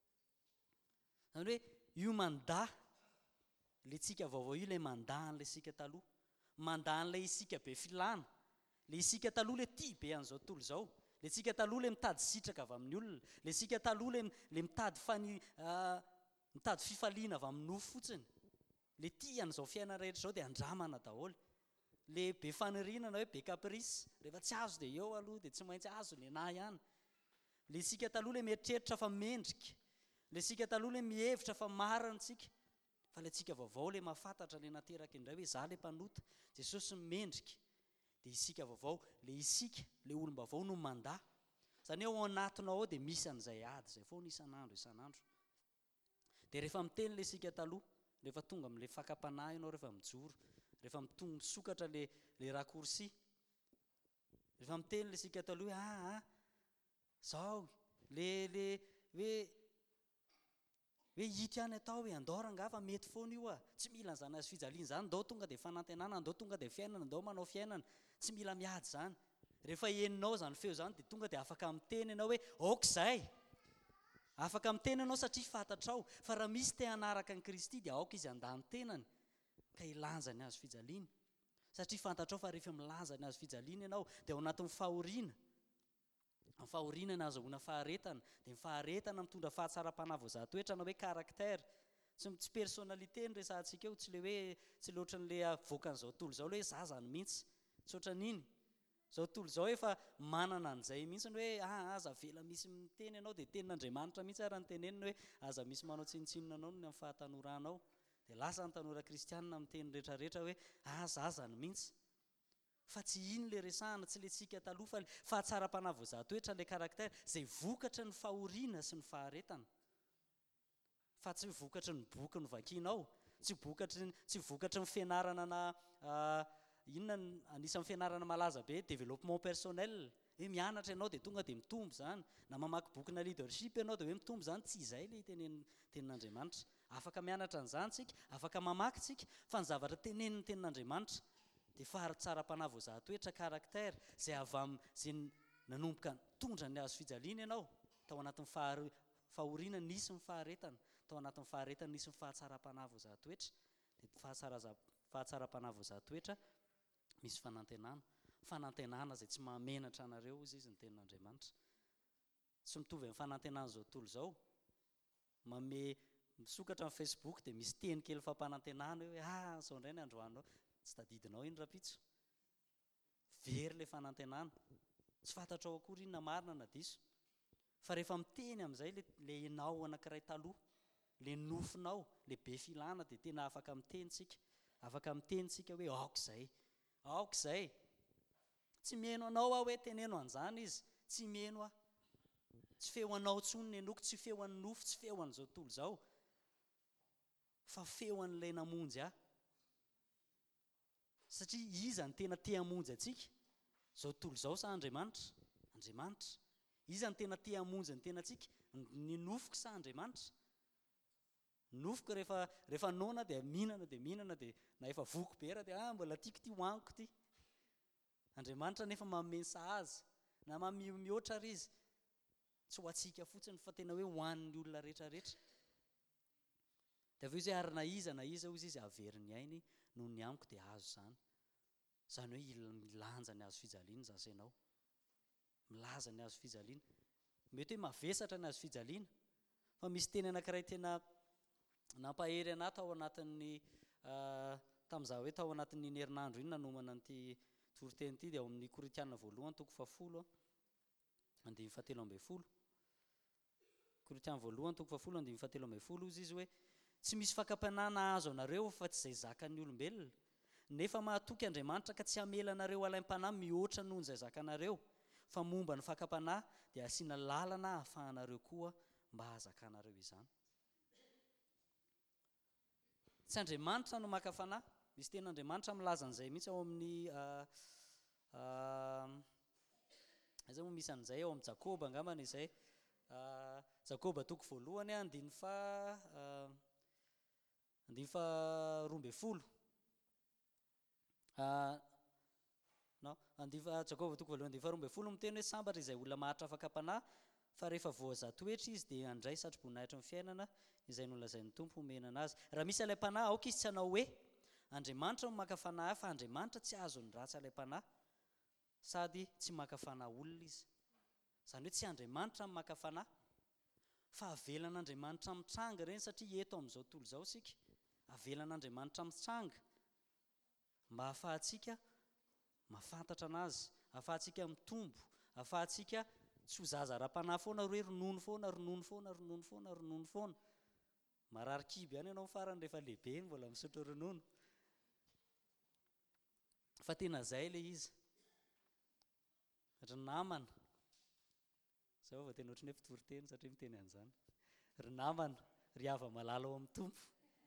Zany hoe io mandahy, ilay tsika vaovao io ilay mandahy an'ilay sika taloha, mandahy an'ilay isika be filana, ilay isika taloha ilay tia be an'izao tontolo izao, ilay tsika taloha ilay mitady sitraka avy amin'ny olona, ilay sika taloha ilay mitady fani mitady fifaliana avy amin'ny nofo fotsiny, ilay tia an'izao fiainana rehetra izao dia andramana daholo. Ilay be fanirinana hoe be caprice, rehefa tsy azo dia eo aloha dia tsy maintsy azo ny anahy ihany. Ilay sika taloha ilay mieritreritra fa mendrika, ilay sika taloha ilay mihevitra fa marina antsika, fa ilay tsika vaovao ilay mahafantatra ilay nateraka indray hoe za ilay mpanota, Jesosy mendrika. Dia isika vaovao, ilay isika, ilay olom-baovao no mandahy. Zany hoe ao anatinao ao dia misy an'izay ady izay foana isan'andro isan'andro. Dia rehefa miteny ilay sika taloha, rehefa tonga amin'ilay fakapanahy ianao, rehefa mijoro, rehefa mitonga misokatra ilay ilay raccourci, rehefa miteny ilay sika taloha hoe ah ah zao le le hoe hoe hito ihany atao hoe andao nga fa mety foana io a, tsy mila an'izany hazo fijaliana izany, andao tonga dia fanantenana, andao tonga dia fiainana, andao manao fiainana, tsy mila miady izany. Rehefa heninao izany feo izany dia tonga dia afaka miteny ianao hoe aok'izay, afaka miteny ianao satria fantatrao fa raha misy te hanaraka an'i Kristy dia aoka izy andany tenany ka ilanja ny hazo fijaliana, satria fantatrao fa rehefa milanja ny hazo fijaliana ianao dia ao anatin'ny fahoriana, amin'ny fahoriana ny azahoana faharetana, dia ny faharetana mitondra fahatsara-panahy voazahatoetra na hoe caractère, tsy tsy personnalité ny resantsika eo, tsy le hoe tsy loatran'ilay avoakan'izao tontolo izao hoe za zany mihitsy, tsy ohatran'iny. Izao tontolo izao efa manana an'izay mihitsy ny hoe ah aza vela misy miteny ianao dia tenin'Andriamanitra mihitsy ary ny teneniny hoe aza misy manao tsinitsinina anao ny amin'ny fahatanorana ao, dia lasa ny tanora kristianina miteny rehetrarehetra hoe ah za zany mihitsy. fa tsy iny le resahana, tsy le tsika taloha fa fahatsara-panahy voazahatoetra le karaktera zay vokatry ny fahoriana sy ny faharetana, fa tsy vokatry ny boky ny vakianao, tsy vokatry tsy vokatry ny fianarana na inona anisan'ny fianarana malaza be développement personnel, hoe mianatra ianao dia tonga dia mitombo zany, na mamaky bokyna leadership ianao dia hoe mitombo zany, tsy izay le teneniny tenin'Andriamanitra. Afaka mianatra an'izany tsika, afaka mamaky tsika, fa ny zavatra teneniny tenin'Andriamanitra dia fahatsara-panahy voazahatoetra karaktera zay avy amin'ny zay nanomboka tondra ny hazo fijaliana ianao, tao anatin'ny fahoriana nisy ny faharetana, tao anatin'ny faharetana nisy ny fahatsara-panahy voazahatoetra, dia fahatsara-panahy voazahatoetra misy fanantenana, fanantenana zay tsy mahamenatra anareo izy izy ny tenin'Andriamanitra. Tsy mitovy amin'ny fanantenana zao tontolo izao, mame misokatra amin'ny Facebook dia misy teny kely fampanantenana hoe ah zao indray ny androanao, tsy tadidinao iny rapitso, very le fanantenana, tsy fantatrao akory inona marina na diso, fa rehefa miteny amin'izay le enao anankiray taloha, le nofinao, le be filana dia tena afaka miteny tsika, afaka miteny tsika hoe aoka izay, aoka izay, tsy mihaino anao aho hoe teneno an'izany izy, tsy mihaino aho, tsy feo anao intsony ny henoko, tsy feo an'ny nofo, tsy feo an'izao tontolo izao, fa feo an'ilay namonjy aho, satria iza ny tena te hamonjy atsika zao tontolo izao sa Andriamanitra? Andriamanitra. Iza ny tena te hamonjy ny tena atsika? Ny nofoko sa Andriamanitra? Nofoko rehefa rehefa noana dia mihinana dia mihinana dia na efa voko be raha dia ah mbola tiako ty hoaniko ty. Andriamanitra nefa manome sahaza, na mihoatra ary izy, tsy ho atsika fotsiny fa tena hoe ho an'ny olona rehetra rehetra. Dia avy eo izy ary na iza na iza hozy izy averin'ny ainy noho ny amiko dia azo izany. Izany hoe milanja ny hazo fijaliana zasa ianao, milaza ny hazo fijaliana, mety hoe mavesatra ny hazo fijaliana, fa misy teny anankiray tena nampahery anahy tao anatin'ny tamin'izaho hoe tao anatin'ny herinandro iny nanomana an'ity toriteny ity, dia ao amin'ny Korinthiana voalohany toko fahafolo andimy fahatelo ambin'ny folo, Korinthiana voalohany toko fahafolo andimy fahatelo ambin'ny folo izy izy hoe tsy misy fakam-panahana azo anareo fa tsy izay zakan'ny olombelona, nefa mahatoky Andriamanitra ka tsy hamela anareo alaim-panahy mihoatra noho izay zakanareo, fa momba ny fakam-panahy dia asiana lalana ahafahanareo koa mba hahazakanareo izany. Tsy Andriamanitra no maka fanahy, misy ten'Andriamanitra milaza an'izay mihitsy ao amin'ny aiza moa misy an'izay ao amin'ny Jakoba angambany izay, Jakoba toko voalohany andiny fa andiny fa roa ambin'ny folo, no andiny fa Jakoba toko voalohany andiny fa roa ambin'ny folo miteny hoe sambatra izay olona maharitra fakam-panahy, fa rehefa voazatoetra izy dia handray satro-boninahitra ny fiainana izay nolazain'ny Tompo omena azy. Raha misy alaim-panahy aoka izy tsy hanao hoe Andriamanitra no maka fanahy fa Andriamanitra tsy azony ratsy alaim-panahy, sady tsy maka fanahy olona izy. Izany hoe tsy Andriamanitra no maka fanahy, fa avelan'Andriamanitra mitranga ireny, satria eto amin'izao tontolo izao sika, avelan'Andriamanitra mitranga mba hahafahantsika mahafantatra anazy, hahafahantsika mitombo, hahafahantsika tsy ho zaza ara-panahy foana hoe ronono foana, ronono foana, ronono foana, ronono foana. Marary kibo ihany ianao farany rehefa lehibe iny mbola misotro ronono. Fa tena izay ilay izy. Ry namana, izao vao tena ohatran'ny hoe mpitory-teny satria miteny an'izany. Ry namana, ry hava malala ao amin'ny Tompo.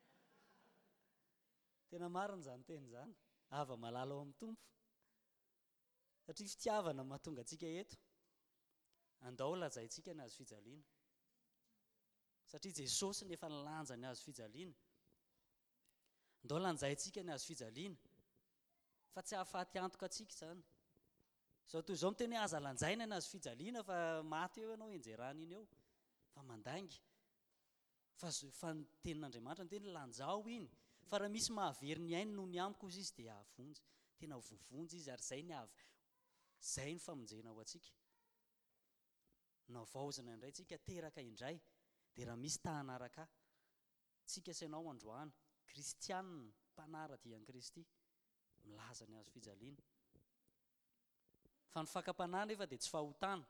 Tena marina izany teny izany, hava malala ao amin'ny Tompo. Satria fitiavana mahatonga antsika eto, andao lazaintsika ny hazo fijaliana, satria Jesosy nefa nilanja ny hazo fijaliana. Andao lanjaintsika ny hazo fijaliana, fa tsy hahafaty antoka antsika izany. Izao toy izao miteny hoe aza lanjaina ny hazo fijaliana fa maty eo ianao enjerana iny eo, fa mandangy. Fa fa ny tenin'Andriamanitra ny teny lanjao iny, fa raha misy mahavery ny ainy noho ny amiko izy izy dia ahavonjy, tena vovonjy izy ary izay ny avy, izay ny famonjena ho antsika. Navaozana indray tsika teraka indray, dia raha misy tahanaraka tsika sy ianao androany, kristianina, mpanara-dian'i Kristy, milaza ny hazo fijaliana. Fa ny fakam-panahy nefa dia tsy fahotana.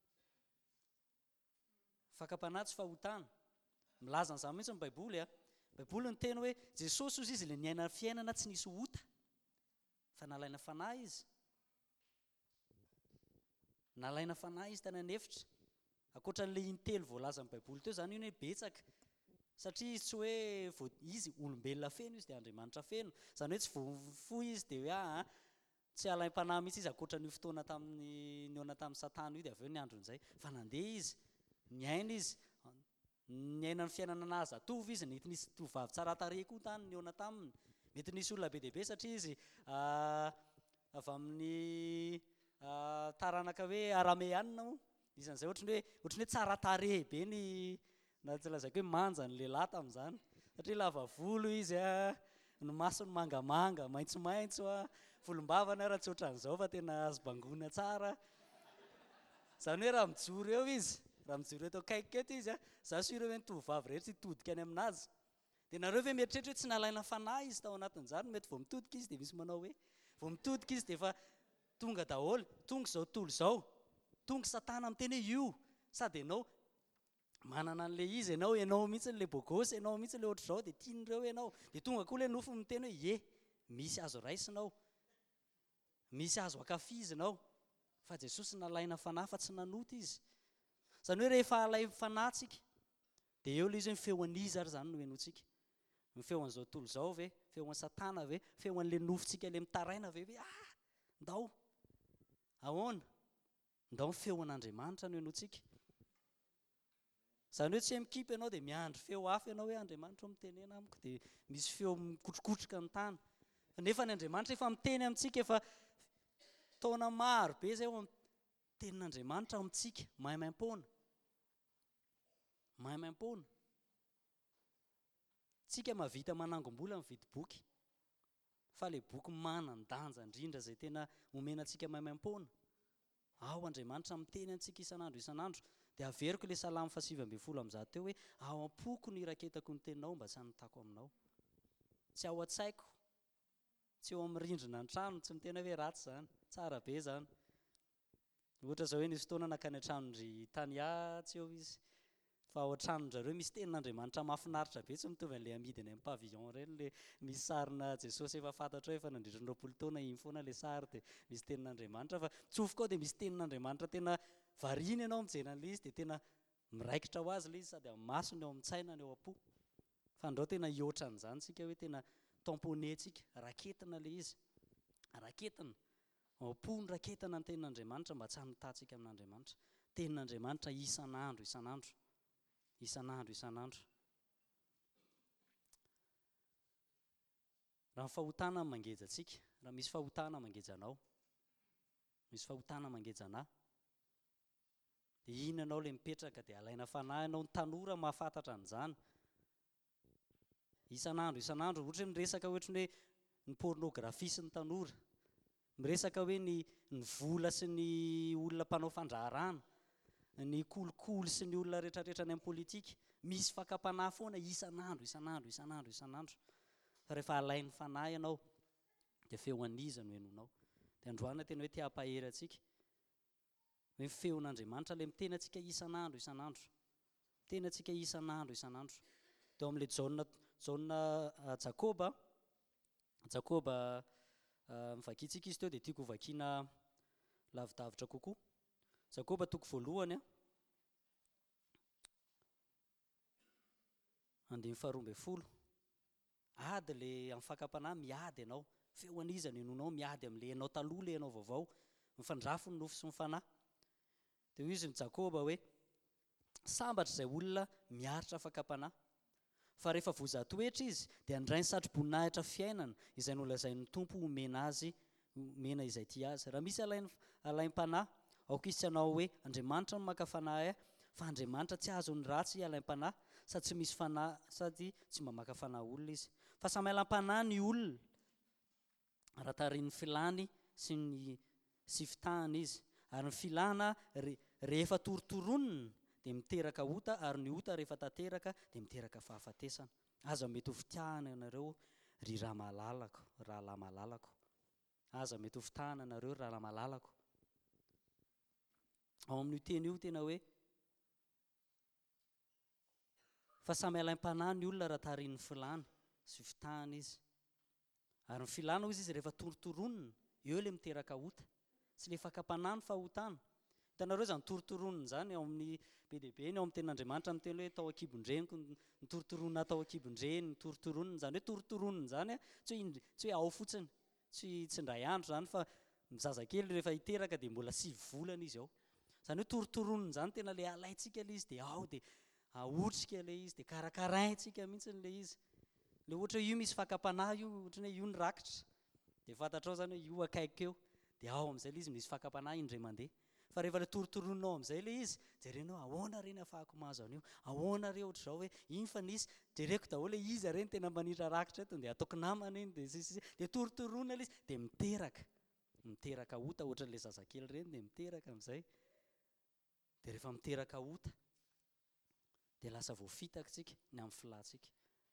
Fakam-panahy tsy fahotana. Milaza an'izany mihitsy ny Baiboly a. Baiboly ny teny hoe Jesosy hozy izy ilay niaina fiainana tsy nisy hota, fa nalaina fanahy izy, nalaina fanahy izy tany anefitra akoatran'le intelo voalaza amin'ny baiboly teo zany io hoe betsaka satria izy tsy hoe vo izy olombelona feno izy de andriamanitra feno zany hoe tsy vofo izy de hoe a tsy alaim-panahy mihitsy izy akoatran'io fotoana tamin'ny niona tamin'ny satana io de avy eo ny andron'izay fa nandeha izy niaina izy niaina ny fiainana nazy atovy izy mety nisy tovavy tsara tarehy koa tany niona taminy mety nisy olona be deaibe satria izy avy amin'ny taranaka hoe arameanina mo isan'izay ohatrany hoe ohatrany hoe tsara tarehy be ny na tsy lazaiko hoe manja ny lehilahy tamin'izany satria lava volo izy a ny masony mangamanga maitsomaitso a volombavana raha tsy ohatran'izao fa tena azo bangona tsara zany hoe raha mijoro eo izy raha mijoro eto kaiky eto izy a za sy ireo hoe nitovavy rehetra hitodika any aminazy de nareo ve mieritreritra hoe tsy nalaina fanahy izy tao anatin'izany mety vao mitodika izy de misy manao hoe vao mitodika izy de efa tonga daholo tonga zao tontolo zao tonga satana miteny hoe io sady ianao manana an'le izy ianao ianao mihitsy le bogosy ianao mihitsy le ohatr'izao de tian'ireo ianao de tonga koa le nofo miteny hoe ye misy azo raisinao misy azo akafizinao fa Jesosy nalaina fanahy fa tsy nanoty izy zany hoe rehefa alay fanahytsika de eo le izy hoe feoan'izy ary zany no henotsika ny feon'izao tontolo zao ve feon'ny satana ve feon'le nofotsika le mitaraina ve hoe ah ndao ahoana ndao ny feon'Andriamanitra no henotsika zany hoe tsy mikipy ianao de miandry feo hafa ianao hoe Andriamanitra mitenena amiko de misy feo mikotrokotroka ny tany nefa ny Andriamanitra efa miteny amintsika efa taona maro be zay eo tenin'Andriamanitra amintsika mahay maim-poana mahay maim-poana tsika mahavita manangom-bola mividy boky fa le boky manan-danja indrindra zay tena omena antsika mahay maim-poana ao Andriamanitra miteny antsika isan'andro isan'andro de averiko le salamy fasivy ambin'ny folo am'zato teo hoe ao am-poko ny iraketako ny teninao mba tsy hanotako aminao tsy ao an-tsaiko tsy eo amin'ny rindrina ny trano tsy mitena hoe ratsy zany tsara be zany ohatra zao hoe nisy fotoana nakany an-tranondry Tania tsy eo izy fa ao an-tranondrareo misy tenin'Andriamanitra mahafinaritra be tsy mitovy an'le amidiny amin'ny pavillon reny le misy sarina Jesosy efa fantatra hoe efa nandritra ny roapolo taona iny foana le sary de misy tenin'Andriamanitra fa tsofoka ao de misy tenin'Andriamanitra tena variana ianao mijery an'le izy de tena miraikitra ho azy le izy sady amin'ny masony eo amin'ny tsainany eo am-po fa andao tena hihoatra an'izany tsika hoe tena tamponentsika raketina le izy raketina am-po ny raketana ny tenin'Andriamanitra mba tsy hanotantsika amin'Andriamanitra tenin'Andriamanitra isan'andro isan'andro isan'andro isan'andro raha ny fahotana mangeja antsika raha misy fahotana mangeja anao misy fahotana mangeja anahy de iny ianao le mipetraka de alaina fanahy ianao ny tanora mahafantatra an'izany isan'andro isan'andro ohatra hoe miresaka ohatrany hoe ny pornografia sy ny tanora miresaka hoe ny ny vola sy ny olona mpanao fandraharana ny kolikoly sy ny olona rehetrarehetra any amin'ny politika misy fakapanahy foana isan'andro isan'andro isan'andro isan'andro fa rehefa alain'ny fanahy ianao de feoan'iza no henonao de androana tena hoe te hampahery atsika hoe feon'Andriamanitra le miteny antsika isan'andro isan'andro miteny antsika isan'andro isan'andro teo amin'le jauna jauna Jakoba Jakoba mivakiantsika izy teo de tiako vakiana lavidavitra kokoa Jakoba toko voalohany a andiny faharoa ambin'ny folo ady le amin'ny fakapanahy miady ianao feoan'iza no henonao miady amin'le ianao taloha le ianao vaovao mifandrafo ny nofo sy ny fanahy de hoy izy ny Jakoba hoe sambatra izay olona miaritra fakapanahy fa rehefa voazatoetra izy de andray ny satro-boninahitra fiainana izay nolazain'ny tompo homena azy mena izay tia azy raha misy alain alaim-panahy aoka izy tsy hanao hoe Andriamanitra no maka fanahy ahy fa Andriamanitra tsy azony ratsy alaim-panahy sady tsy misy fanahy sady tsy mba maka fanahy olona izy fa samy alam-panahy ny olona raha tarian'ny filany sy ny sy fitahany izy ary ny filana rehefa torotoronina de miteraka ota ary ny ota rehefa tanteraka de miteraka fahafatesana aza mety ho fitiahana ianareo ry raha mahalalako rahalahy mahalalako aza mety ho fitahana anareo rahalahy mahalalako ao amin'io teny io tena hoe fa samy alaim-panahy ny olona raha tarian'ny filany sy fitahana izy ary ny filana hozy izy rehefa torotoronina eo le miteraka ota tsy le fakapanahy ny fahotana hitanareo zany torotoronin zany ao amin'ny be dehibe ny ao amin'ny tenin'Andriamanitra amin'ny teny hoe tao akibondreniko ny torotoronin tao akibondreny ny torotoronin zany hoe torotoronin zany a tsy hoe tsy hoe ao fotsiny tsy tsy indray andro zany fa mizazakely rehefa hiteraka dia mbola sivy volana izy ao zany hoe torotoronin zany tena le alaitsika le izy dia ao dia aotrika le izy dia karakaraintsika mihitsy le izy le ohatra io misy fakapanahy io ohatra hoe io ny rakitra dia fantatrao zany hoe io akaiky eo dia ao amin'izay le izy misy fakapanahy indray mandeha fa rehefa le torotoroninao amin'izay le izy jerenao ahoana reny afahako mahazo an'io ahoana re ohatr'izao hoe iny fa nisy jereko daholo hoe izy reny tena manitra rakitra eto dia ataoko namana iny dia sisy dia torotorona le izy dia miteraka miteraka ota ohatran'ilay zazakely reny dia miteraka amin'izay dia rehefa miteraka ota dia lasa voafitatsika ny amin'ny filatsika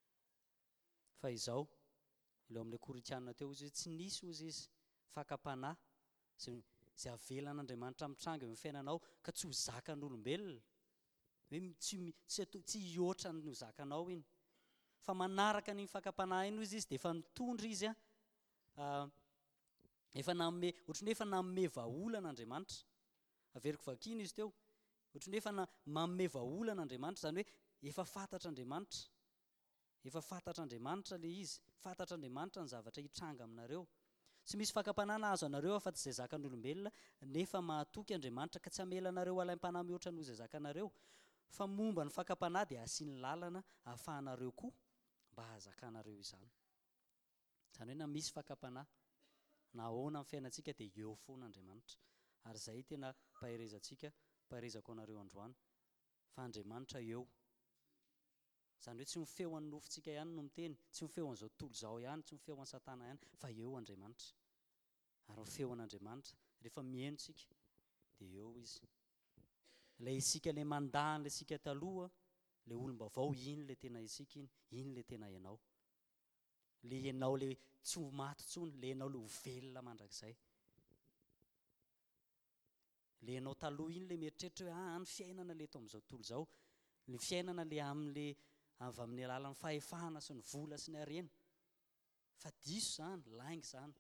fa izao ileo amin'ilay Korinthiana teo izy tsy nisy ozy izy fakapanahy zay zay avelan'Andriamanitra mitranga eo amin'ny fiainanao ka tsy ho zakan'olombelona hoe tsy tsy tsy hihoatra ny zakanao iny fa manaraka ny fakapanahy iny izy izy dia efa mitondra izy a efa nanome ohatran'ny hoe efa nanome vahaolan'Andriamanitra averiko vakina izy teo ohatran'ny hoe efa manome vahaolan'Andriamanitra zany hoe efa fantatr'Andriamanitra efa fantatr'Andriamanitra le izy fantatr'Andriamanitra ny zavatra hitranga aminareo tsy misy fakapanahy nahazo anareo afa tsy izay zakan'olombelona nefa mahatoky Andriamanitra ka tsy hamelanareo alaim-panahy mihoatra noho izay zakanareo fa momba ny fakapanahy dia asiany lalana ahafahanareo koa mba hahazakanareo izany zany hoe na misy fakapanahy na ahoana amin'ny fiainantsika dia eo foana Andriamanitra ary izay tena mpaherezantsika mpaherezako anareo androany fa Andriamanitra eo zany hoe tsy mifehoan'ny nofontsika ihany no miteny tsy mifehoan'izao tontolo izao ihany tsy mifehoan'ny satana ihany fa eo Andriamanitra ary mifehoan'Andriamanitra rehefa mihainotsika dia eo izy ilay isika ilay mandany ilay isika taloha ilay olom-baovao iny ilay tena isika iny iny ilay tena ianao ilay ianao ilay tsy ho maty intsony ilay ianao ilay ho velona mandrakizay ilay ianao taloha iny ilay mieritreritra hoe ah ny fiainana ilay eto amin'izao tontolo izao ny fiainana ilay amin'ilay avy amin'ny alalan'ny fahefana sy ny vola sy ny harena fa diso zany lainga zany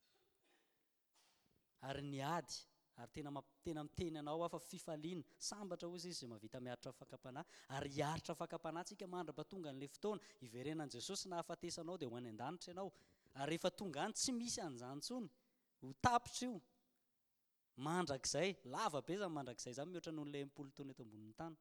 ary ny ady ary tena tena miteny anao afa fifaliana sambatra hozy izy zay mahavita miaritra fakapanahy ary hiaritra fakapanahy tsika mandra-pahatonga n'ilay fotoana hiverenan'i Jesosy na hahafatesanao dia ho any an-danitra ianao ary rehefa tonga any tsy misy an'izany intsony ho tapitra io mandrakizay lava be zany mandrakizay zany mihoatra noho n'ilay mpolo taona eto ambonin'ny tany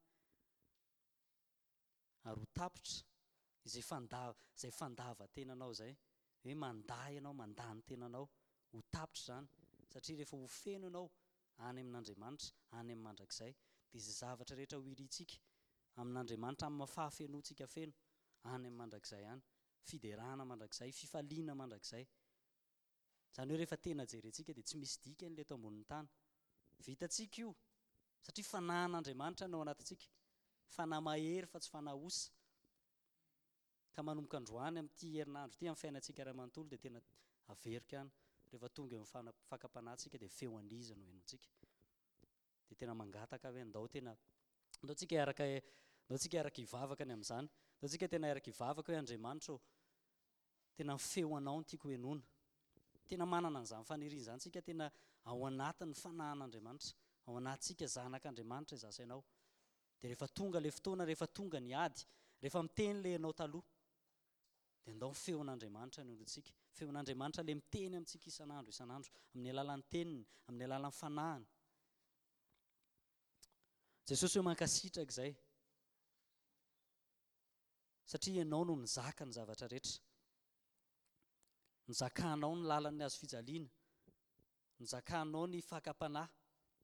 ary ho tapitra izay fandava izay fandava tenanao zay hoe manday ianao mandany tenanao ho tapitra zany satria rehefa ho feno ianao any amin'Andriamanitra any amin'ny mandrakizay dia izay zavatra rehetra ho irintsika amin'Andriamanitra amin'ny fahafenoantsika feno any amin'ny mandrakizay any fiderana mandrakizay fifaliana mandrakizay zany hoe rehefa tena jerentsika dia tsy misy dikany ilay eto ambonin'ny tany vitantsika io satria fanahin'Andriamanitra no ao anatintsika fanahy mahery fa tsy fanahy osa ka manomboka androany amin'ity herinandro ity amin'ny fiainantsika iray manontolo dia tena averika any rehefa tonga eo amin'ny fakapanahintsika dia feo an'iza no henontsika dia tena mangataka hoe andao tena andao tsika hiaraka andao tsika hiaraka hivavaka ny amin'izany andao tsika tena hiaraka hivavaka hoe Andriamanitra tena feo anao no tiako henoina tena manana an'izany faniriana izany tsika tena ao anatin'ny fanahin'Andriamanitra ao anatintsika zanak'Andriamanitra izasainao dia rehefa tonga ilay fotoana rehefa tonga ny ady rehefa miteny ilay ianao taloha dia andao feon'Andriamanitra ny olontsika feon'Andriamanitra ilay miteny amintsika isan'andro isan'andro amin'ny alalan'ny teniny amin'ny alalan'ny fanahiny Jesosy hoe mankasitraka izay satria ianao no nizaka ny zavatra rehetra nizakanao ny lalan'ny hazo fijaliana nizakanao ny fakapanahy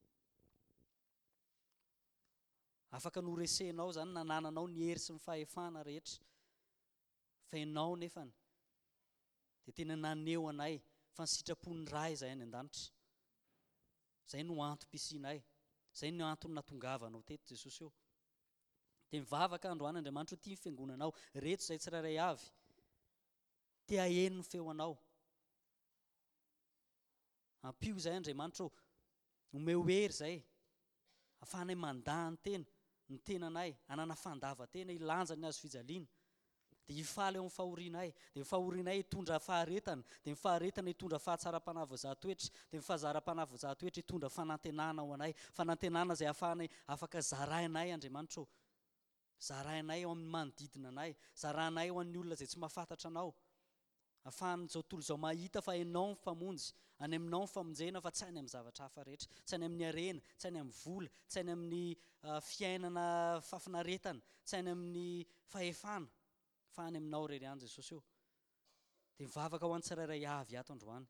afaka noresenao zany nanananao ny hery sy ny fahefana rehetra fa ianao nefany dia tena naneho anay fa ny sitrapon'ny ray izahay any an-danitra izay no antom-pisianay izay no antony natongavanao teto Jesosy eo dia mivavaka androany Andriamanitra ho tia ny fiangonanao reto izay tsirairay avy tia heno ny feonao ampio izay Andriamanitra omeo hery izay ahafahanay mandany tena ny tenanay anana fandava tena ilanja ny hazo fijaliana dia hifaly eo amin'ny fahorianay, dia fahorianay hitondra faharetana, dia ny faharetana hitondra fahatsara-panavo za-toetra, dia ny fahazara-panavo za-toetra hitondra fanantenana ho anay, fanantenana izay ahafahanay afaka zarainay Andriamanitra, zarainay eo amin'ny manodidina anay, zarainay eo amin'ny olona izay tsy mahafantatra anao, ahafahan'izao tontolo izao mahita fa ianao ny famonjy, any aminao ny famonjena fa tsy any amin'ny zavatra hafa rehetra, tsy any amin'ny harena, tsy any amin'ny vola, tsy any amin'ny fiainana fafinaretana, tsy any amin'ny fahefana, fa any aminao irery ihany Jesosy io. Dia mivavaka ho an'ny tsirairay avy ato androany.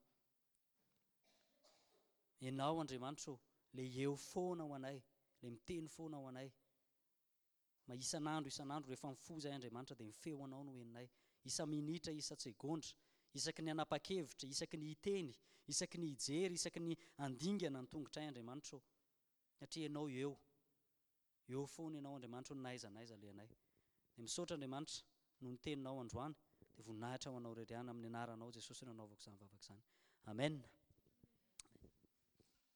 Ianao Andriamanitra ilay eo foana ho anay, ilay miteny foana ho anay. Ma isan'andro isan'andro rehefa mifoha izay Andriamanitra dia mifeho anao no henonay. Isa minitra, isa tsegondra, isaky ny hanapa-kevitra, isaky ny hiteny, isaky ny hijery, isaky ny handingana ny tongotray Andriamanitra. Satria ianao eo, eo foana ianao Andriamanitra no naiza naiza ilay anay. Dia misaotra Andriamanitra no niteninao androany, dia voninahitra ho anao irery ihany amin'ny anaranao Jesosy no anaovako izany vavaka izany. Amen.